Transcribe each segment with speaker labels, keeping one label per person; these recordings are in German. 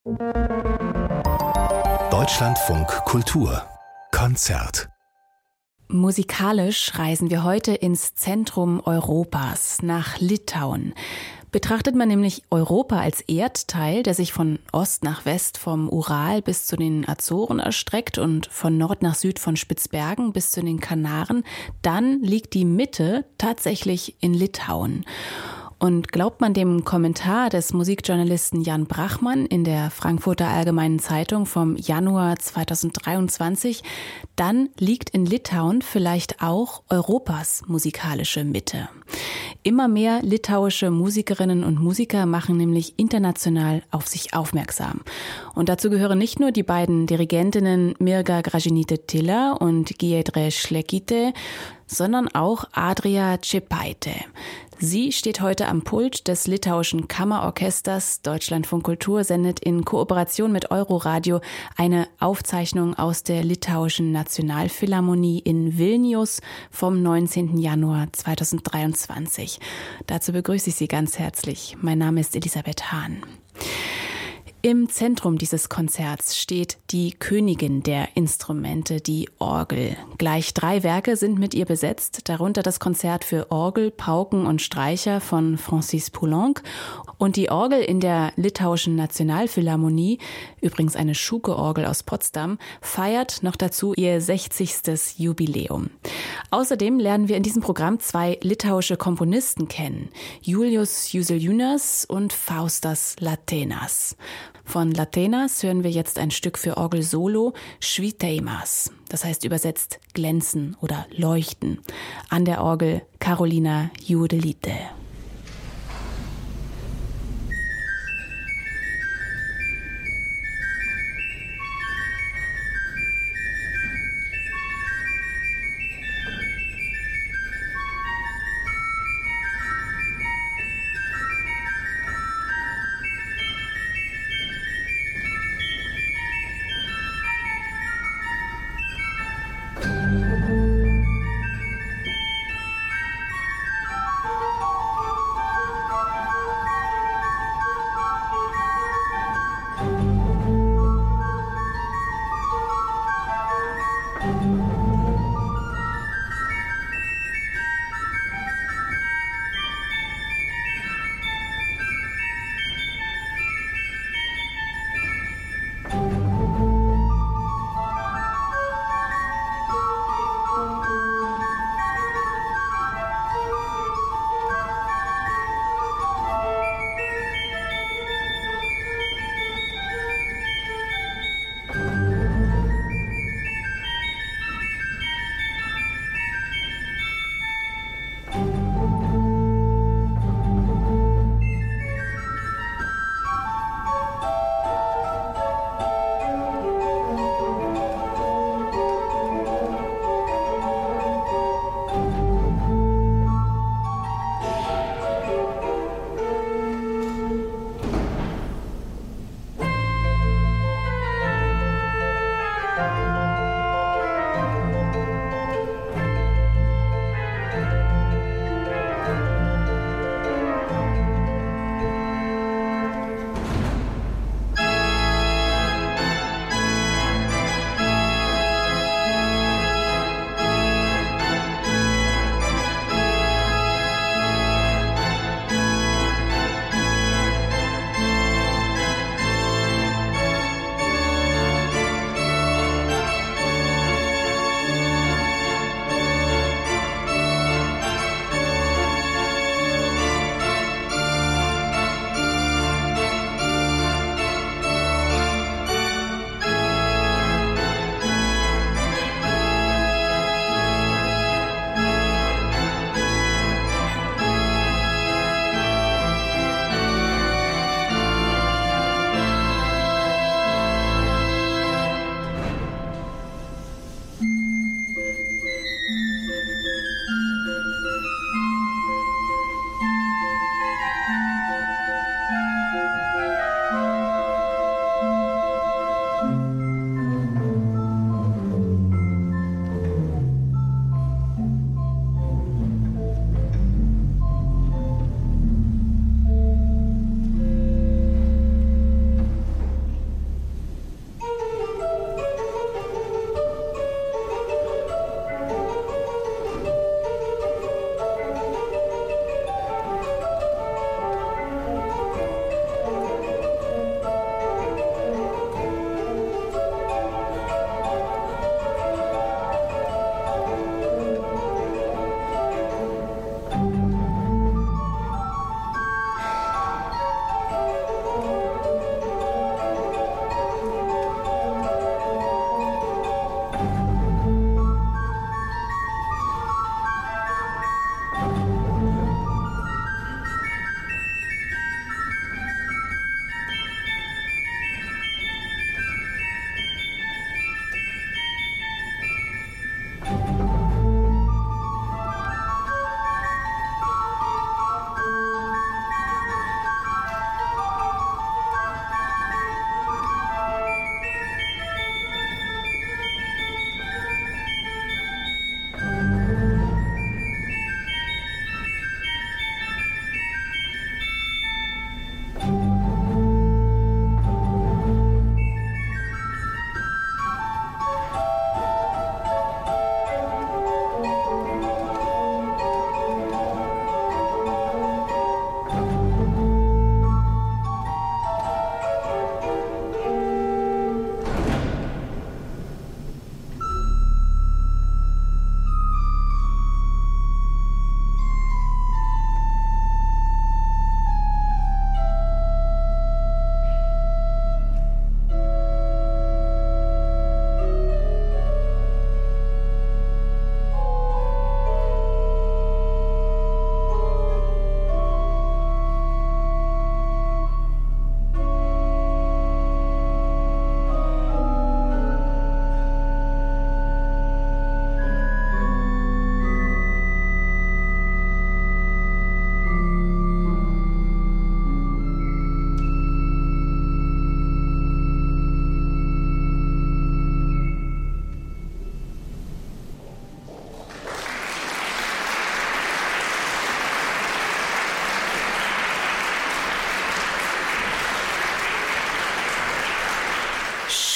Speaker 1: Deutschlandfunk Kultur Konzert.
Speaker 2: Musikalisch reisen wir heute ins Zentrum Europas, nach Litauen. Betrachtet man nämlich Europa als Erdteil, der sich von Ost nach West vom Ural bis zu den Azoren erstreckt und von Nord nach Süd von Spitzbergen bis zu den Kanaren, dann liegt die Mitte tatsächlich in Litauen. Und glaubt man dem Kommentar des Musikjournalisten Jan Brachmann in der Frankfurter Allgemeinen Zeitung vom Januar 2023, dann liegt in Litauen vielleicht auch Europas musikalische Mitte. Immer mehr litauische Musikerinnen und Musiker machen nämlich international auf sich aufmerksam. Und dazu gehören nicht nur die beiden Dirigentinnen Mirga Gražinytė-Tyla und Giedrė Šlekytė, sondern auch Adria Čepaitė. Sie steht heute am Pult des litauischen Kammerorchesters. Deutschlandfunk Kultur sendet in Kooperation mit Euroradio eine Aufzeichnung aus der litauischen Nationalphilharmonie in Vilnius vom 19. Januar 2023. Dazu begrüße ich Sie ganz herzlich. Mein Name ist Elisabeth Hahn. Im Zentrum dieses Konzerts steht die Königin der Instrumente, die Orgel. Gleich 3 Werke sind mit ihr besetzt, darunter das Konzert für Orgel, Pauken und Streicher von Francis Poulenc und die Orgel in der litauischen Nationalphilharmonie, übrigens eine Schuke-Orgel aus Potsdam, feiert noch dazu ihr 60. Jubiläum. Außerdem lernen wir in diesem Programm 2 litauische Komponisten kennen, Julius Juseliūnas und Faustas Latėnas. Von Latėnas hören wir jetzt ein Stück für Orgel Solo, Švytėjimas, das heißt übersetzt glänzen oder leuchten, an der Orgel Karolina Juodelytė.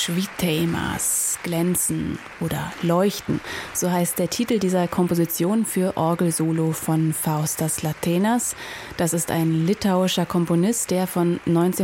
Speaker 2: Švyteimas, glänzen oder leuchten. So heißt der Titel dieser Komposition für Orgelsolo von Faustas Latėnas. Das ist ein litauischer Komponist, der von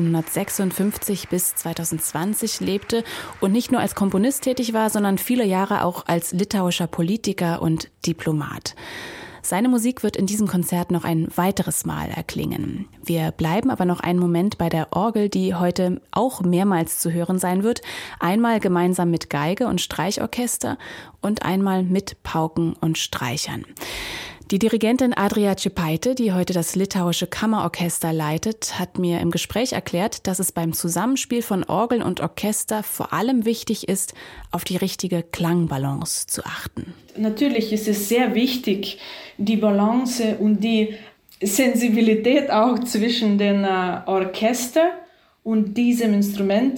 Speaker 2: 1956 bis 2020 lebte und nicht nur als Komponist tätig war, sondern viele Jahre auch als litauischer Politiker und Diplomat. Seine Musik wird in diesem Konzert noch ein weiteres Mal erklingen. Wir bleiben aber noch einen Moment bei der Orgel, die heute auch mehrmals zu hören sein wird. Einmal gemeinsam mit Geige und Streichorchester und einmal mit Pauken und Streichern. Die Dirigentin Adria Čepaitė, die heute das litauische Kammerorchester leitet, hat mir im Gespräch erklärt, dass es beim Zusammenspiel von Orgel und Orchester vor allem wichtig ist, auf die richtige Klangbalance zu achten.
Speaker 3: Natürlich ist es sehr wichtig, die Balance und die Sensibilität auch zwischen dem Orchester und diesem Instrument,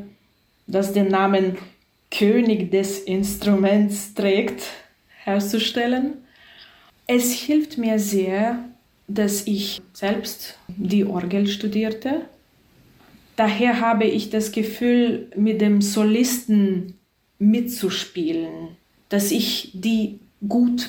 Speaker 3: das den Namen König des Instruments trägt, herzustellen. Es hilft mir sehr, dass ich selbst die Orgel studierte. Daher habe ich das Gefühl, mit dem Solisten mitzuspielen, dass ich die gut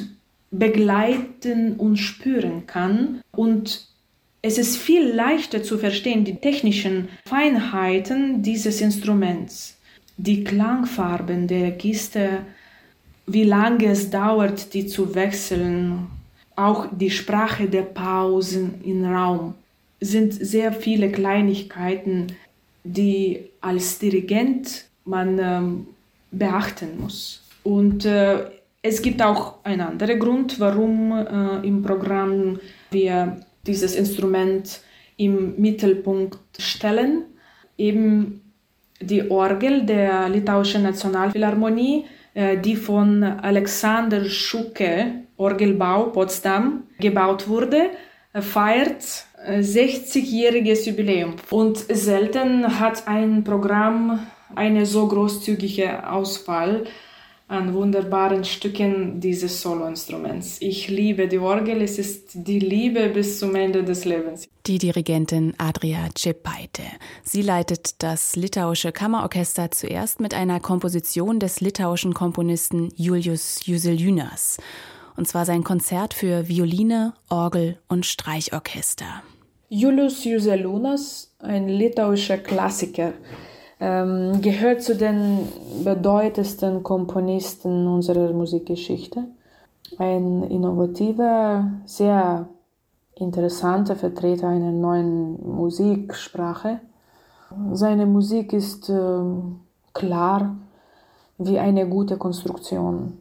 Speaker 3: begleiten und spüren kann. Und es ist viel leichter zu verstehen, die technischen Feinheiten dieses Instruments, die Klangfarben der Register, wie lange es dauert, die zu wechseln. Auch die Sprache der Pausen im Raum sind sehr viele Kleinigkeiten, die als Dirigent man beachten muss. Und es gibt auch einen anderen Grund, warum im Programm wir dieses Instrument im Mittelpunkt stellen. Eben die Orgel der Litauischen Nationalphilharmonie, die von Alexander Schuke, Orgelbau Potsdam, gebaut wurde, feiert 60-jähriges Jubiläum. Und selten hat ein Programm eine so großzügige Auswahl an wunderbaren Stücken dieses Soloinstruments. Ich liebe die Orgel, es ist die Liebe bis zum Ende des Lebens.
Speaker 2: Die Dirigentin Adria Čepaitė. Sie leitet das litauische Kammerorchester zuerst mit einer Komposition des litauischen Komponisten Julius Juzeliūnas. Und zwar sein Konzert für Violine, Orgel und Streichorchester.
Speaker 3: Julius Juzeliūnas, ein litauischer Klassiker, gehört zu den bedeutendsten Komponisten unserer Musikgeschichte. Ein innovativer, sehr interessanter Vertreter einer neuen Musiksprache. Seine Musik ist klar wie eine gute Konstruktion,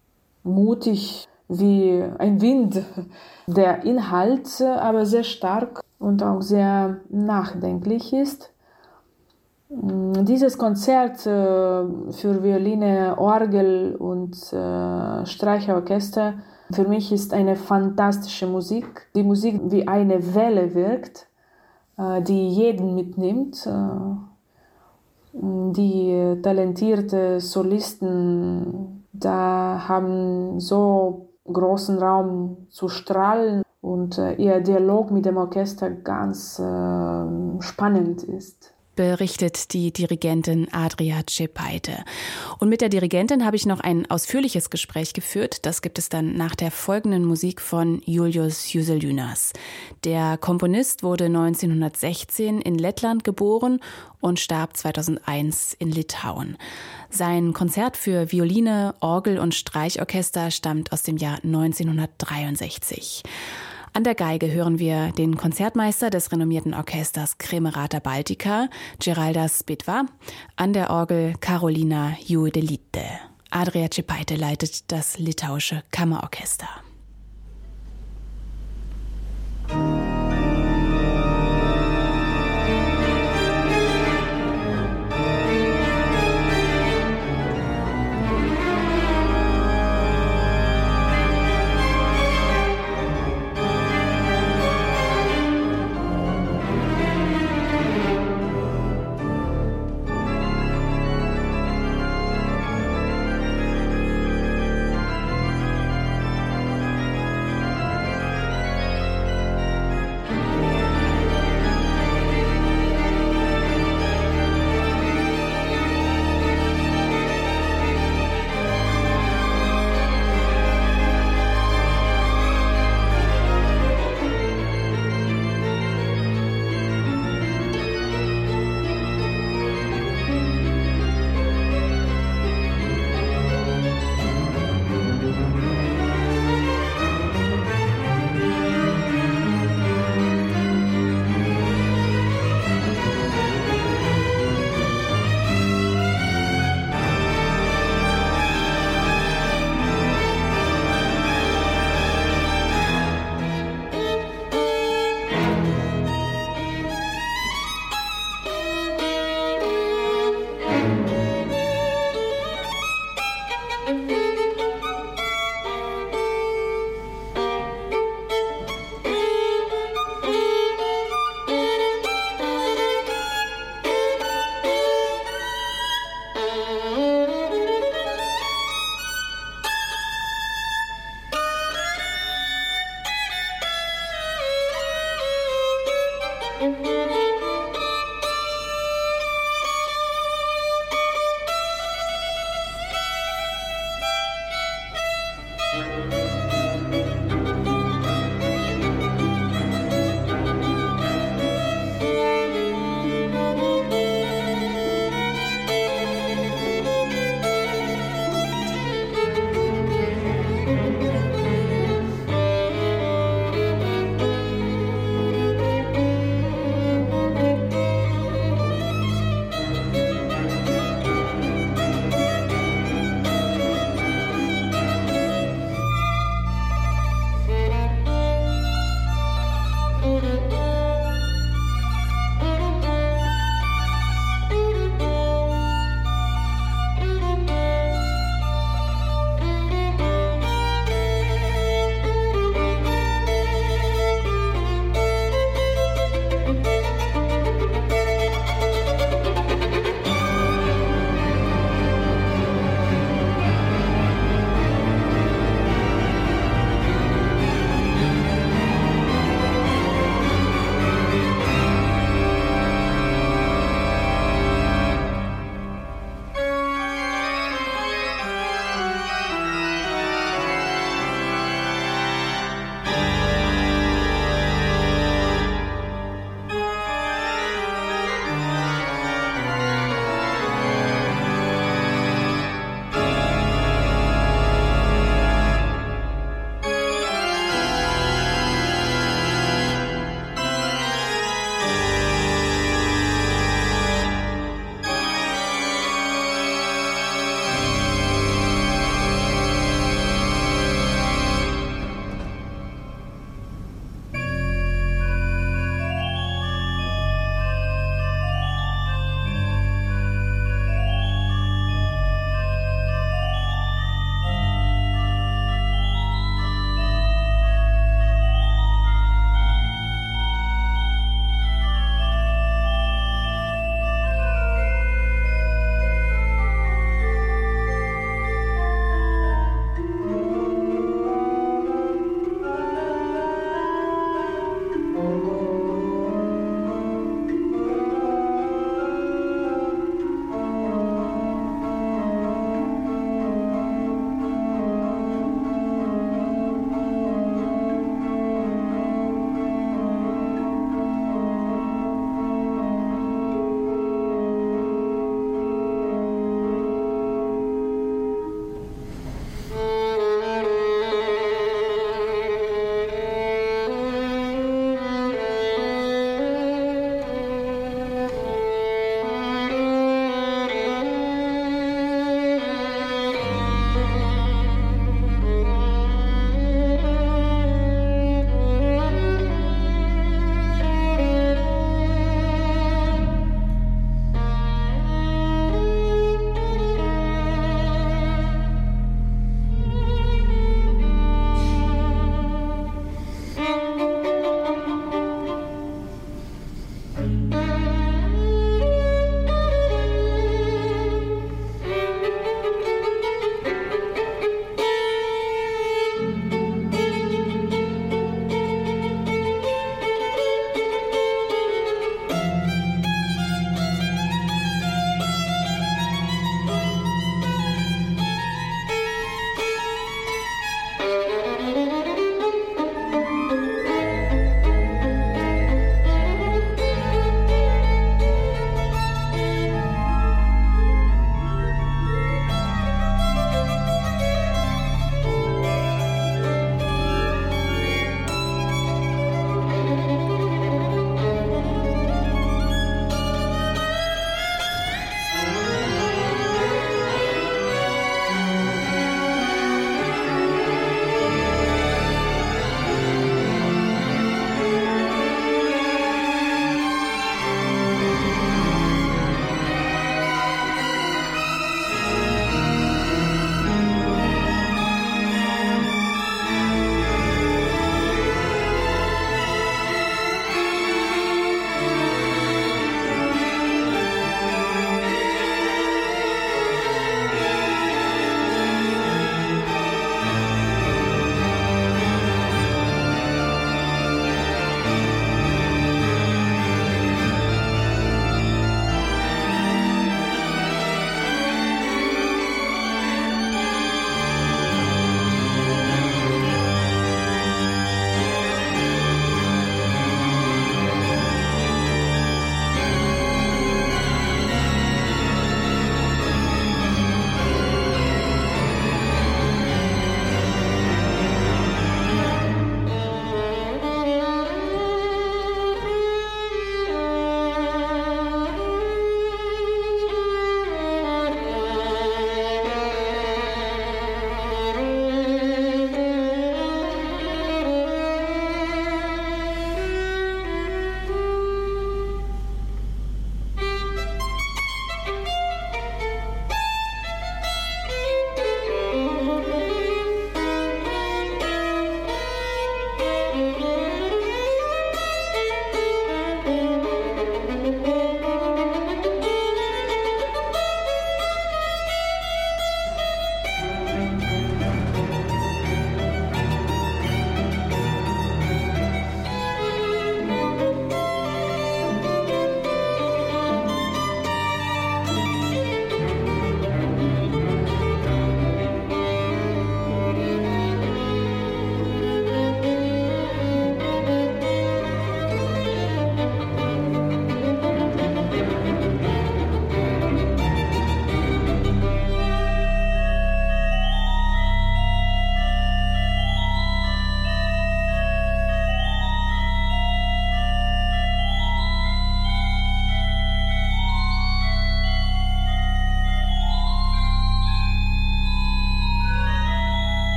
Speaker 3: mutig wie ein Wind. Der Inhalt aber sehr stark und auch sehr nachdenklich ist. Dieses Konzert für Violine, Orgel und Streicherorchester für mich ist eine fantastische Musik. Die Musik wie eine Welle wirkt, die jeden mitnimmt. Die talentierte Solisten da haben so großen Raum zu strahlen und ihr Dialog mit dem Orchester ganz spannend ist.
Speaker 2: Berichtet die Dirigentin Adria Čepaitė. Und mit der Dirigentin habe ich noch ein ausführliches Gespräch geführt. Das gibt es dann nach der folgenden Musik von Julius Juzeliūnas. Der Komponist wurde 1916 in Lettland geboren und starb 2001 in Litauen. Sein Konzert für Violine, Orgel und Streichorchester stammt aus dem Jahr 1963. An der Geige hören wir den Konzertmeister des renommierten Orchesters Kremerata Baltica, Geraldas Spitva, an der Orgel Karolina Juodelite. Adria Čepaitė leitet das litauische Kammerorchester.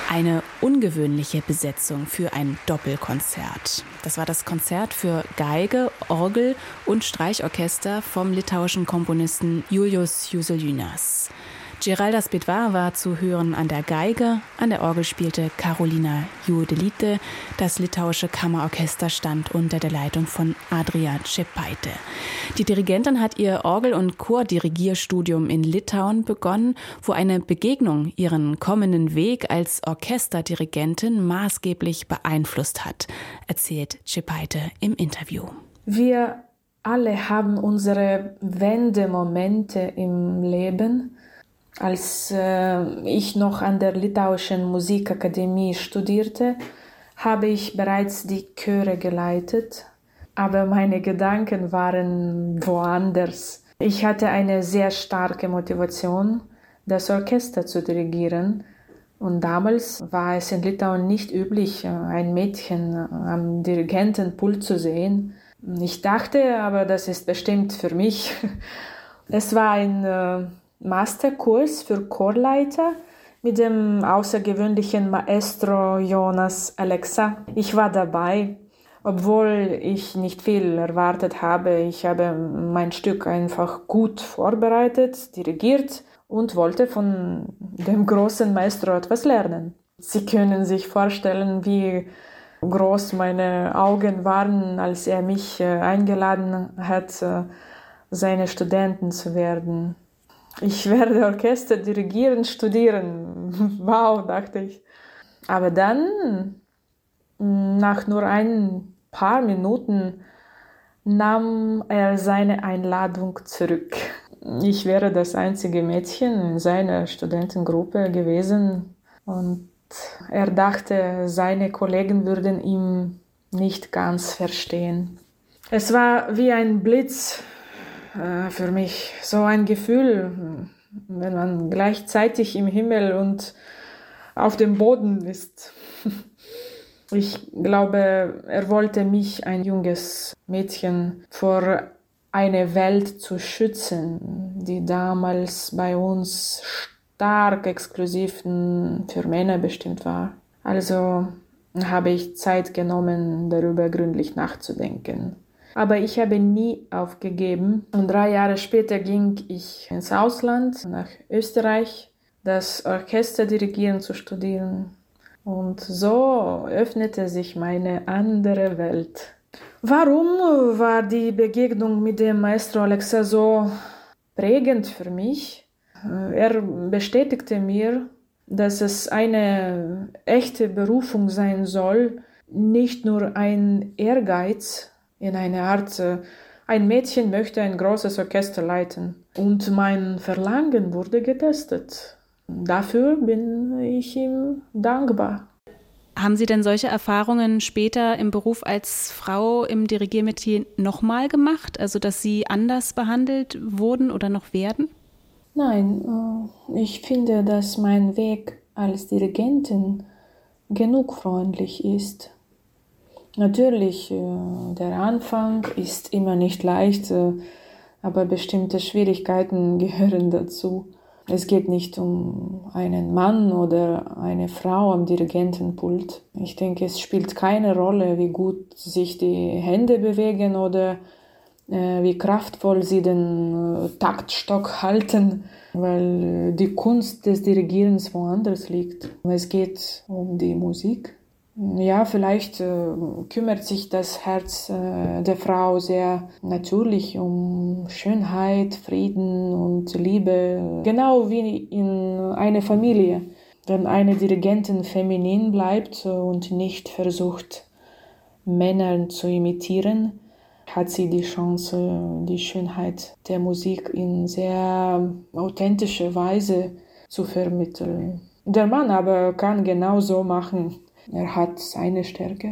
Speaker 2: Eine ungewöhnliche Besetzung für ein Doppelkonzert. Das war das Konzert für Geige, Orgel und Streichorchester vom litauischen Komponisten Julius Juseliūnas. Geraldas Bidvar war zu hören an der Geige, an der Orgel spielte Karolina Juodelytė. Das litauische Kammerorchester stand unter der Leitung von Adria Čepaitė. Die Dirigentin hat ihr Orgel- und Chordirigierstudium in Litauen begonnen, wo eine Begegnung ihren kommenden Weg als Orchesterdirigentin maßgeblich beeinflusst hat, erzählt Čepaitė im Interview.
Speaker 3: Wir alle haben unsere Wendemomente im Leben. Als ich noch an der Litauischen Musikakademie studierte, habe ich bereits die Chöre geleitet, aber meine Gedanken waren woanders. Ich hatte eine sehr starke Motivation, das Orchester zu dirigieren. Und damals war es in Litauen nicht üblich, ein Mädchen am Dirigentenpult zu sehen. Ich dachte aber, das ist bestimmt für mich. Es war ein Masterkurs für Chorleiter mit dem außergewöhnlichen Maestro Jonas Alexa. Ich war dabei, obwohl ich nicht viel erwartet habe. Ich habe mein Stück einfach gut vorbereitet, dirigiert und wollte von dem großen Maestro etwas lernen. Sie können sich vorstellen, wie groß meine Augen waren, als er mich eingeladen hat, seine Studenten zu werden. Ich werde Orchester dirigieren, studieren. Wow, dachte ich. Aber dann, nach nur ein paar Minuten, nahm er seine Einladung zurück. Ich wäre das einzige Mädchen in seiner Studentengruppe gewesen und er dachte, seine Kollegen würden ihn nicht ganz verstehen. Es war wie ein Blitz für mich, so ein Gefühl, wenn man gleichzeitig im Himmel und auf dem Boden ist. Ich glaube, er wollte mich, ein junges Mädchen, vor einer Welt zu schützen, die damals bei uns stark exklusiv für Männer bestimmt war. Also habe ich Zeit genommen, darüber gründlich nachzudenken. Aber ich habe nie aufgegeben und 3 Jahre später ging ich ins Ausland, nach Österreich, das Orchesterdirigieren zu studieren. Und so öffnete sich meine andere Welt. Warum war die Begegnung mit dem Maestro Alexa so prägend für mich? Er bestätigte mir, dass es eine echte Berufung sein soll, nicht nur ein Ehrgeiz, in einer Art, ein Mädchen möchte ein großes Orchester leiten. Und mein Verlangen wurde getestet. Dafür bin ich ihm dankbar.
Speaker 2: Haben Sie denn solche Erfahrungen später im Beruf als Frau im Dirigiermetier nochmal gemacht? Also, dass Sie anders behandelt wurden oder noch werden?
Speaker 3: Nein, ich finde, dass mein Weg als Dirigentin genug freundlich ist. Natürlich, der Anfang ist immer nicht leicht, aber bestimmte Schwierigkeiten gehören dazu. Es geht nicht um einen Mann oder eine Frau am Dirigentenpult. Ich denke, es spielt keine Rolle, wie gut sich die Hände bewegen oder wie kraftvoll sie den Taktstock halten, weil die Kunst des Dirigierens woanders liegt. Es geht um die Musik. Ja, vielleicht kümmert sich das Herz der Frau sehr natürlich um Schönheit, Frieden und Liebe, genau wie in einer Familie. Wenn eine Dirigentin feminin bleibt und nicht versucht, Männer zu imitieren, hat sie die Chance, die Schönheit der Musik in sehr authentischer Weise zu vermitteln. Der Mann aber kann genauso machen. Er hat seine Stärke.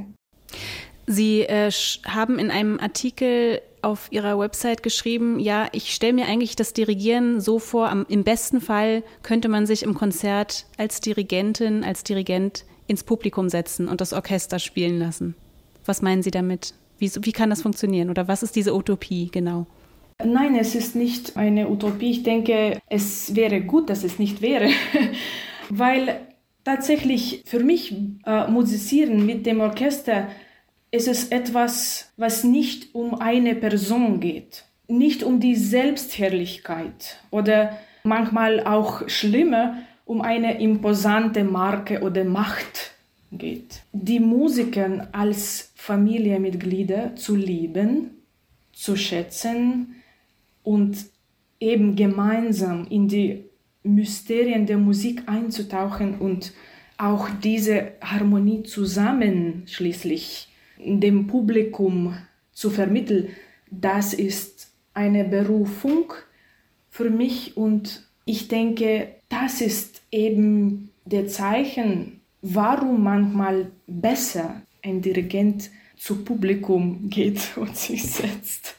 Speaker 2: Sie haben in einem Artikel auf Ihrer Website geschrieben, ja, ich stelle mir eigentlich das Dirigieren so vor, im besten Fall könnte man sich im Konzert als Dirigentin, als Dirigent ins Publikum setzen und das Orchester spielen lassen. Was meinen Sie damit? Wie kann das funktionieren? Oder was ist diese Utopie genau?
Speaker 3: Nein, es ist nicht eine Utopie. Ich denke, es wäre gut, dass es nicht wäre, weil Tatsächlich für mich Musizieren mit dem Orchester ist es etwas, was nicht um eine Person geht, nicht um die Selbstherrlichkeit oder manchmal auch schlimmer, um eine imposante Marke oder Macht geht. Die Musiker als Familienmitglieder zu lieben, zu schätzen und eben gemeinsam in die Mysterien der Musik einzutauchen und auch diese Harmonie zusammen schließlich dem Publikum zu vermitteln, das ist eine Berufung für mich und ich denke, das ist eben der Zeichen, warum manchmal besser ein Dirigent zu Publikum geht und sich setzt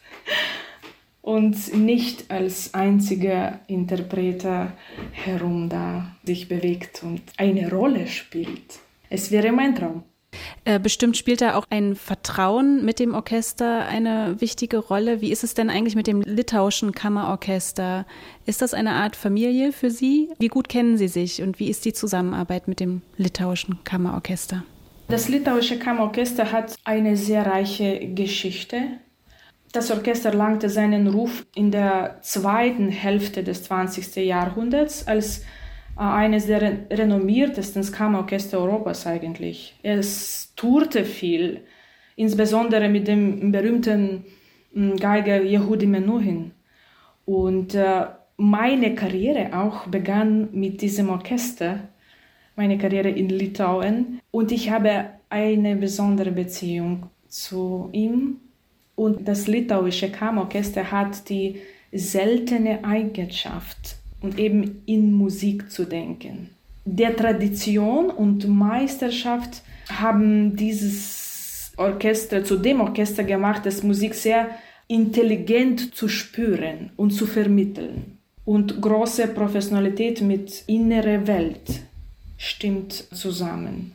Speaker 3: und nicht als einziger Interpreter herum da sich bewegt und eine Rolle spielt. Es wäre mein Traum.
Speaker 2: Bestimmt spielt da auch ein Vertrauen mit dem Orchester eine wichtige Rolle. Wie ist es denn eigentlich mit dem litauischen Kammerorchester? Ist das eine Art Familie für Sie? Wie gut kennen Sie sich und wie ist die Zusammenarbeit mit dem litauischen Kammerorchester?
Speaker 3: Das litauische Kammerorchester hat eine sehr reiche Geschichte. Das Orchester erlangte seinen Ruf in der zweiten Hälfte des 20. Jahrhunderts als eines der renommiertesten Kammerorchester Europas eigentlich. Es tourte viel, insbesondere mit dem berühmten Geiger Yehudi Menuhin. Und meine Karriere auch begann mit diesem Orchester, meine Karriere in Litauen. Und ich habe eine besondere Beziehung zu ihm. Und das litauische Kammerorchester hat die seltene Eigenschaft, und eben in Musik zu denken. Der Tradition und Meisterschaft haben dieses Orchester zu dem Orchester gemacht, das Musik sehr intelligent zu spüren und zu vermitteln. Und große Professionalität mit innerer Welt stimmt zusammen.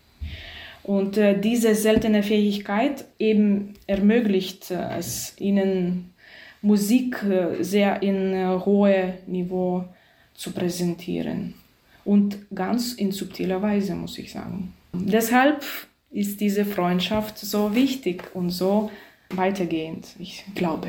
Speaker 3: Und diese seltene Fähigkeit eben ermöglicht es ihnen, Musik sehr in hohem Niveau zu präsentieren. Und ganz in subtiler Weise, muss ich sagen. Deshalb ist diese Freundschaft so wichtig und so weitergehend, ich glaube.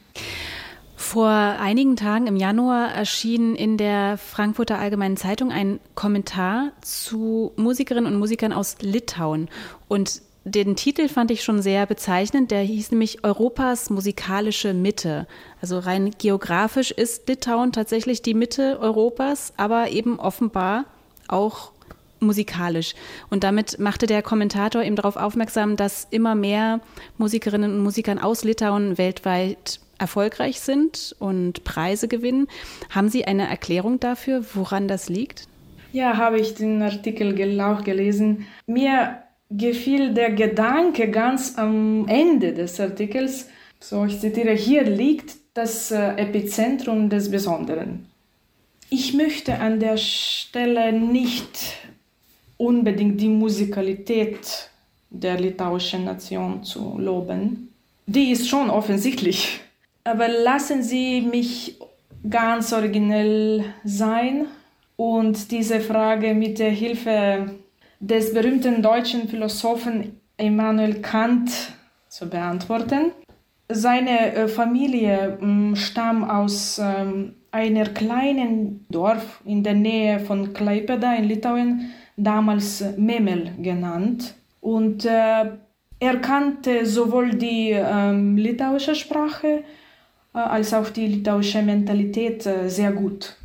Speaker 2: Vor einigen Tagen im Januar erschien in der Frankfurter Allgemeinen Zeitung ein Kommentar zu Musikerinnen und Musikern aus Litauen. Und den Titel fand ich schon sehr bezeichnend. Der hieß nämlich Europas musikalische Mitte. Also rein geografisch ist Litauen tatsächlich die Mitte Europas, aber eben offenbar auch musikalisch. Und damit machte der Kommentator eben darauf aufmerksam, dass immer mehr Musikerinnen und Musiker aus Litauen weltweit erfolgreich sind und Preise gewinnen. Haben Sie eine Erklärung dafür, woran das liegt?
Speaker 3: Ja, habe ich den Artikel auch gelesen. Mir gefiel der Gedanke ganz am Ende des Artikels, so ich zitiere, hier liegt das Epizentrum des Besonderen. Ich möchte an der Stelle nicht unbedingt die Musikalität der litauischen Nation zu loben. Die ist schon offensichtlich. Aber lassen Sie mich ganz originell sein und diese Frage mit der Hilfe des berühmten deutschen Philosophen Immanuel Kant zu beantworten. Seine Familie stammt aus einer kleinen Dorf in der Nähe von Klaipėda in Litauen, damals Memel genannt. Und er kannte sowohl die litauische Sprache als auch die litauische Mentalität sehr gut.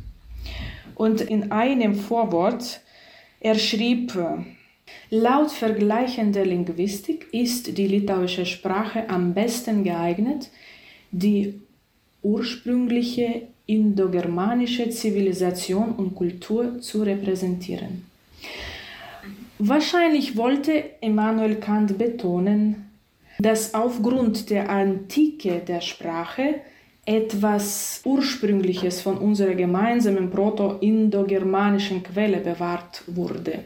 Speaker 3: Und in einem Vorwort er schrieb, laut vergleichender Linguistik ist die litauische Sprache am besten geeignet, die ursprüngliche indogermanische Zivilisation und Kultur zu repräsentieren. Wahrscheinlich wollte Immanuel Kant betonen, dass aufgrund der Antike der Sprache etwas Ursprüngliches von unserer gemeinsamen proto-indogermanischen Quelle bewahrt wurde.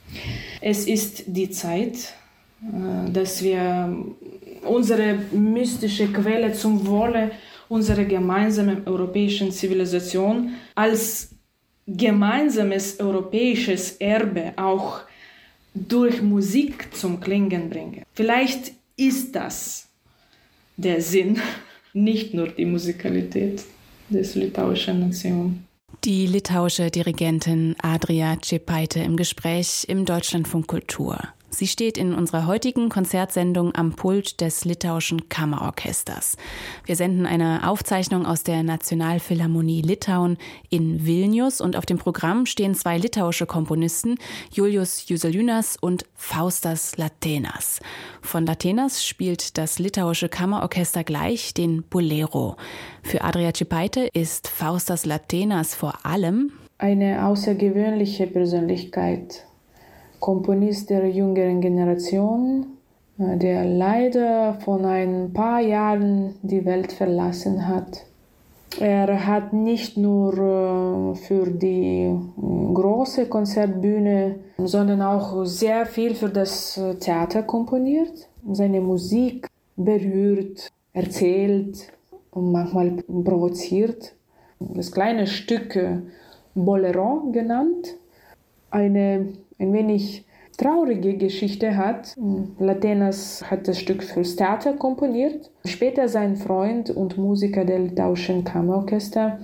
Speaker 3: Es ist die Zeit, dass wir unsere mystische Quelle zum Wohle unserer gemeinsamen europäischen Zivilisation als gemeinsames europäisches Erbe auch durch Musik zum Klingen bringen. Vielleicht ist das der Sinn, nicht nur die Musikalität des litauischen Nation.
Speaker 2: Die litauische Dirigentin Adria Čepaitė im Gespräch im Deutschlandfunk Kultur. Sie steht in unserer heutigen Konzertsendung am Pult des Litauischen Kammerorchesters. Wir senden eine Aufzeichnung aus der Nationalphilharmonie Litauen in Vilnius und auf dem Programm stehen 2 litauische Komponisten, Julius Juseliūnas und Faustas Latėnas. Von Latėnas spielt das Litauische Kammerorchester gleich den Bolero. Für Adria Čepaitė ist Faustas Latėnas vor allem
Speaker 3: eine außergewöhnliche Persönlichkeit. Komponist der jüngeren Generation, der leider vor ein paar Jahren die Welt verlassen hat. Er hat nicht nur für die große Konzertbühne, sondern auch sehr viel für das Theater komponiert. Seine Musik berührt, erzählt und manchmal provoziert. Das kleine Stück Bolero genannt, ein wenig traurige Geschichte hat. Latėnas hat das Stück fürs Theater komponiert. Später sein Freund und Musiker der litauischen Kammerorchester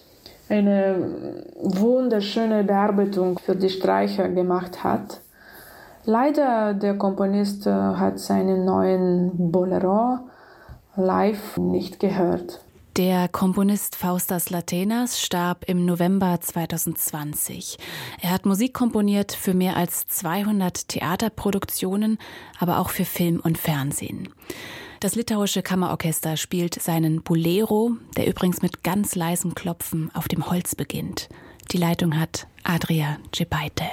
Speaker 3: eine wunderschöne Bearbeitung für die Streicher gemacht hat. Leider der Komponist hat seinen neuen Bolero live nicht gehört.
Speaker 2: Der Komponist Faustas Latėnas starb im November 2020. Er hat Musik komponiert für mehr als 200 Theaterproduktionen, aber auch für Film und Fernsehen. Das Litauische Kammerorchester spielt seinen Bolero, der übrigens mit ganz leisem Klopfen auf dem Holz beginnt. Die Leitung hat Adria Čepaitė.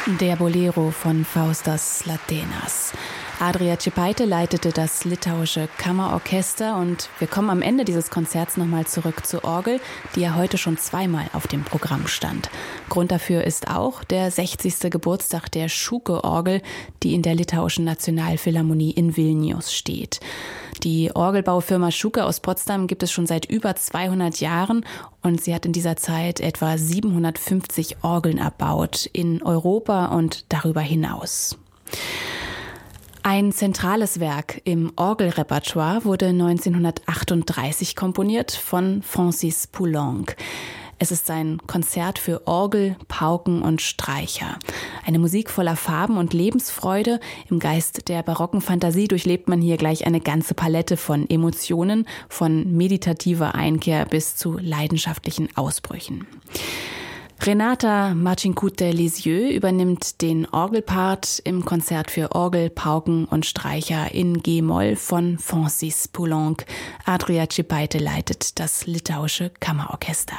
Speaker 2: Der Bolero von Faustas Latenas. Adria Čepaitė leitete das litauische Kammerorchester und wir kommen am Ende dieses Konzerts nochmal zurück zur Orgel, die ja heute schon zweimal auf dem Programm stand. Grund dafür ist auch der 60. Geburtstag der Šūkio-Orgel, die in der litauischen Nationalphilharmonie in Vilnius steht. Die Orgelbaufirma Šūkio aus Potsdam gibt es schon seit über 200 Jahren und sie hat in dieser Zeit etwa 750 Orgeln erbaut in Europa und darüber hinaus. Ein zentrales Werk im Orgelrepertoire wurde 1938 komponiert von Francis Poulenc. Es ist sein Konzert für Orgel, Pauken und Streicher. Eine Musik voller Farben und Lebensfreude. Im Geist der barocken Fantasie durchlebt man hier gleich eine ganze Palette von Emotionen, von meditativer Einkehr bis zu leidenschaftlichen Ausbrüchen. Renata Marcinkute-Lisieux übernimmt den Orgelpart im Konzert für Orgel, Pauken und Streicher in G-Moll von Francis Poulenc. Adria Čepaitė leitet das litauische Kammerorchester.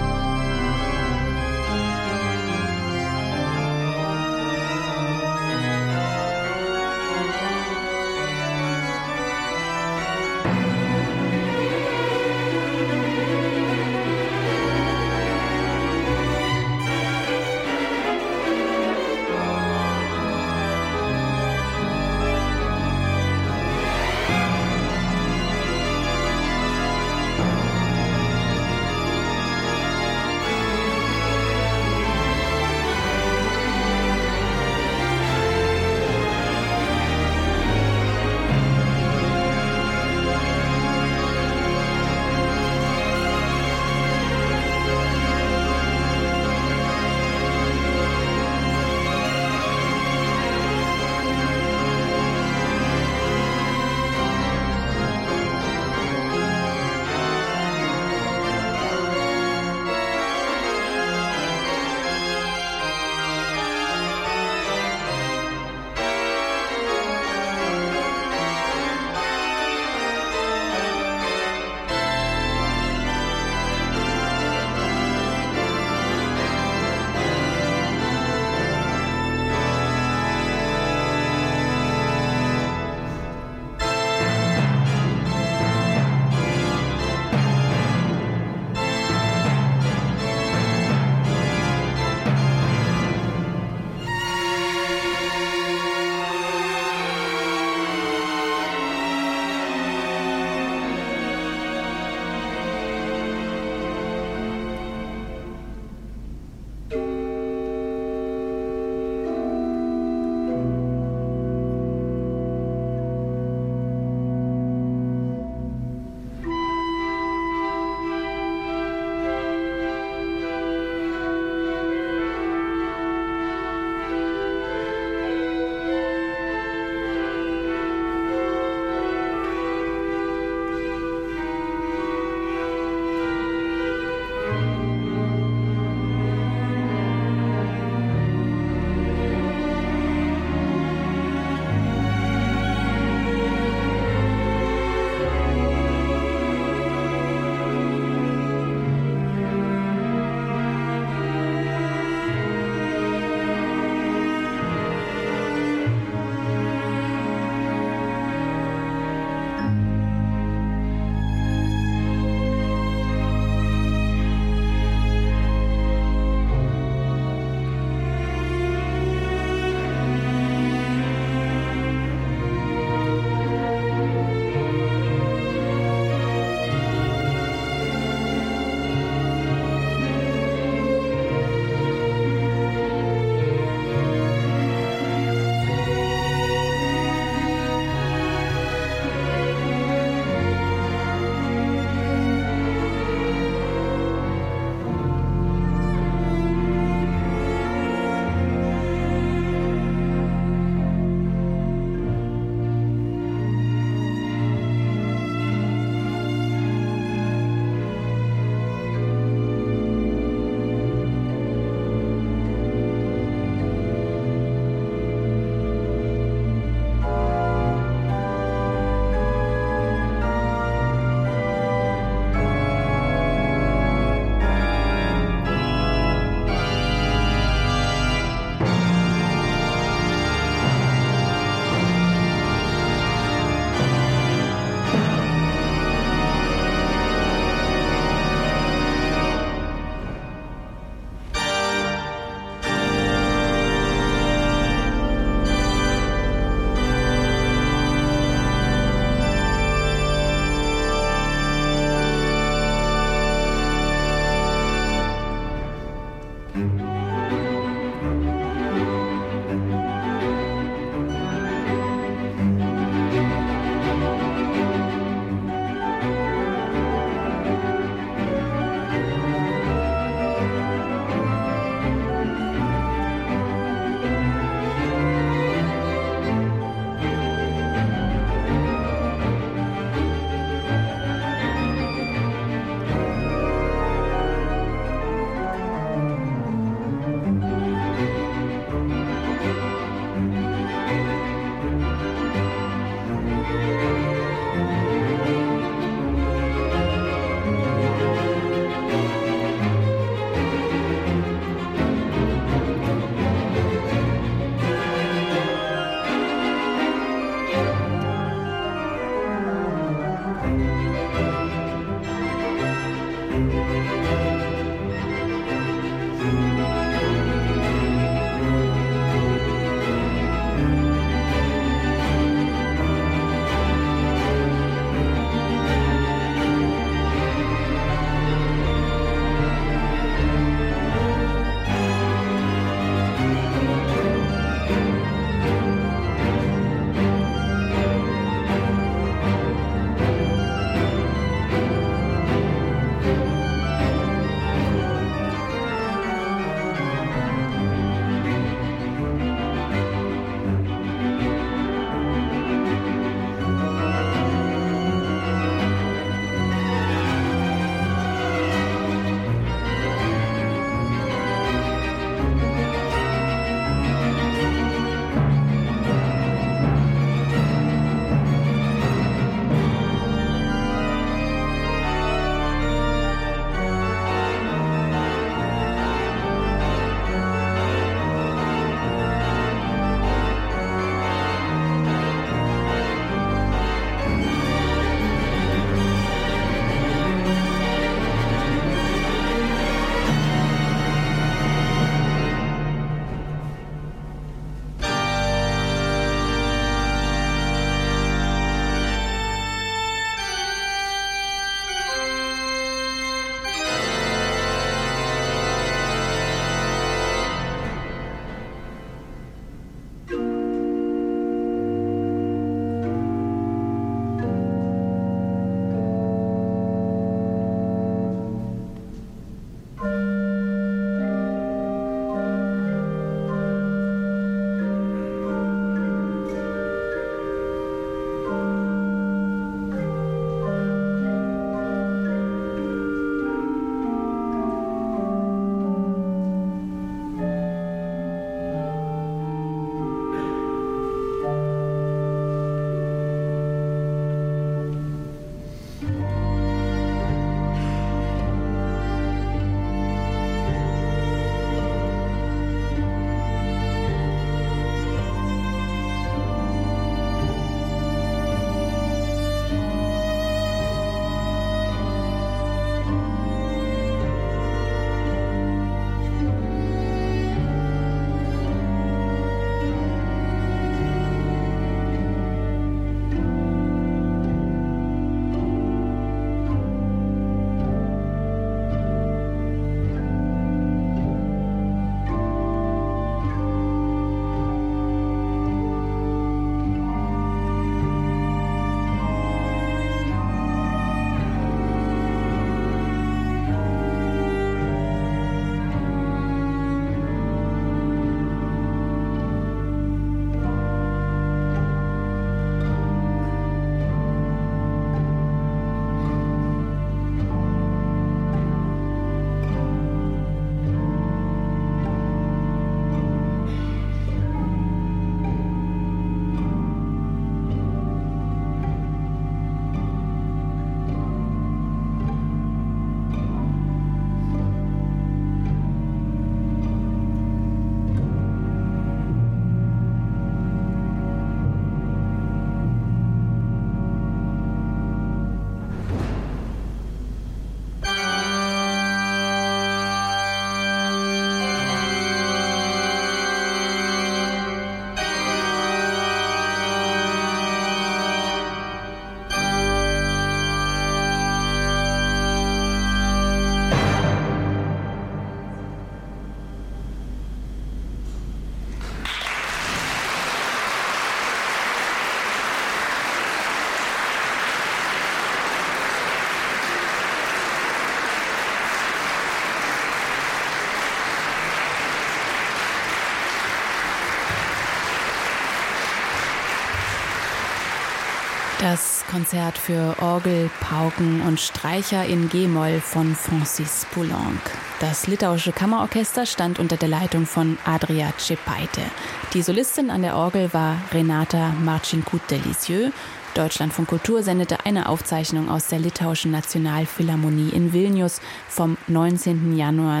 Speaker 2: Das Konzert für Orgel, Pauken und Streicher in G-Moll von Francis Poulenc. Das litauische Kammerorchester stand unter der Leitung von Adria Čepaitė. Die Solistin an der Orgel war Renata Marcinkute-Lisieux. Deutschlandfunk Kultur sendete eine Aufzeichnung aus der litauischen Nationalphilharmonie in Vilnius vom 19. Januar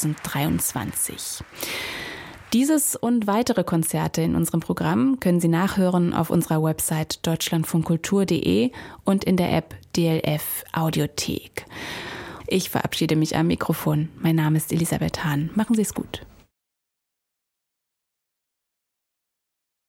Speaker 2: 2023. Dieses und weitere Konzerte in unserem Programm können Sie nachhören auf unserer Website deutschlandfunkkultur.de und in der App DLF Audiothek. Ich verabschiede mich am Mikrofon. Mein Name ist Elisabeth Hahn. Machen Sie es gut.